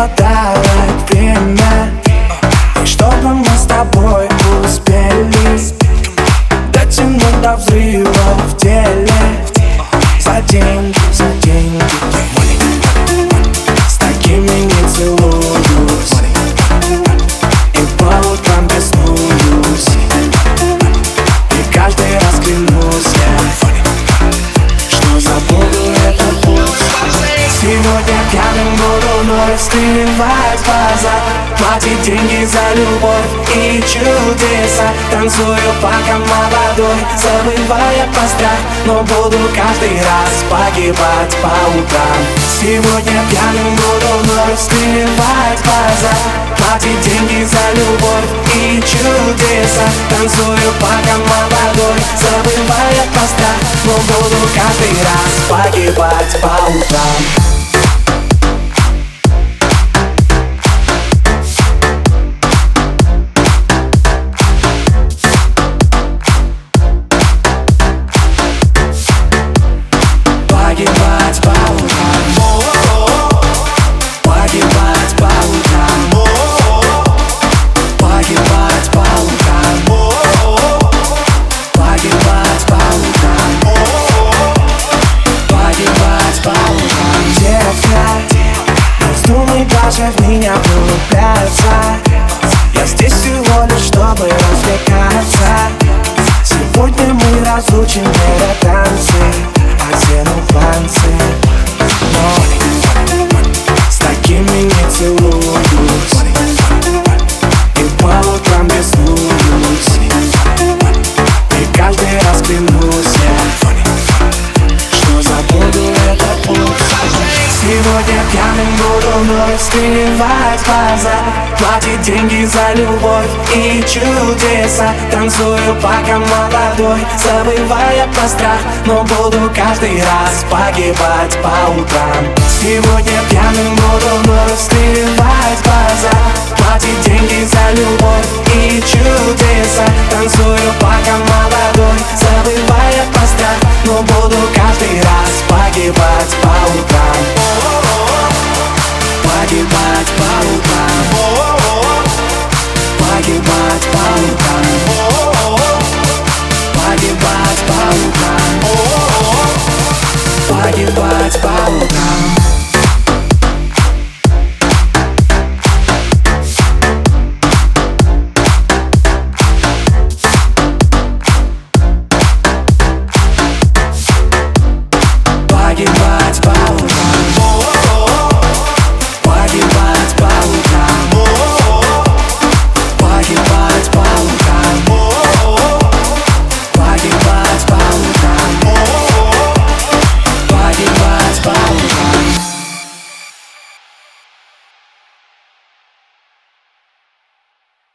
хватает время, и чтобы мы с тобой успели дотянуть до взрыва в теле. За деньги, за деньги, с такими не целуюсь, и по утрам беснуюсь, и каждый раз клянусь я, что забуду этот путь. Сегодня пьяным буду вновь скрывать глаза, платить деньги за любовь и чудеса. Танцую пока молодой, забывая про страх, но буду каждый раз погибать по утрам. Сегодня пьяным буду вновь скрывать глаза, платить деньги за любовь и чудеса. Танцую пока молодой, забывая про страх, но буду каждый раз погибать по утрам. Погибать по утрам, погибать по утрам, погибать по утрам, погибать по утрам, погибать по утрам. Детка, не вздумай даже в меня влюбляться, я здесь всего лишь, чтобы развлекаться. Сегодня мы разучим это танцы, одену планцы, но с такими не целуюсь, и по утрам беснуюсь, и каждый раз клянусь я, что забуду этот путь. Сегодня пьяным буду вновь скрывать глаза, платить деньги за любовь и чудеса. Танцую пока молодой, забывая про страх, но буду каждый раз погибать по утрам. Сегодня пьяным буду вновь скрывать глаза, платить деньги за любовь и чудеса. Танцую пока молодой, забывая про страх, но буду каждый раз погибать по утрам. Погибать по утрам, погибать по утрам, погибать по утрам, погибать по утрам.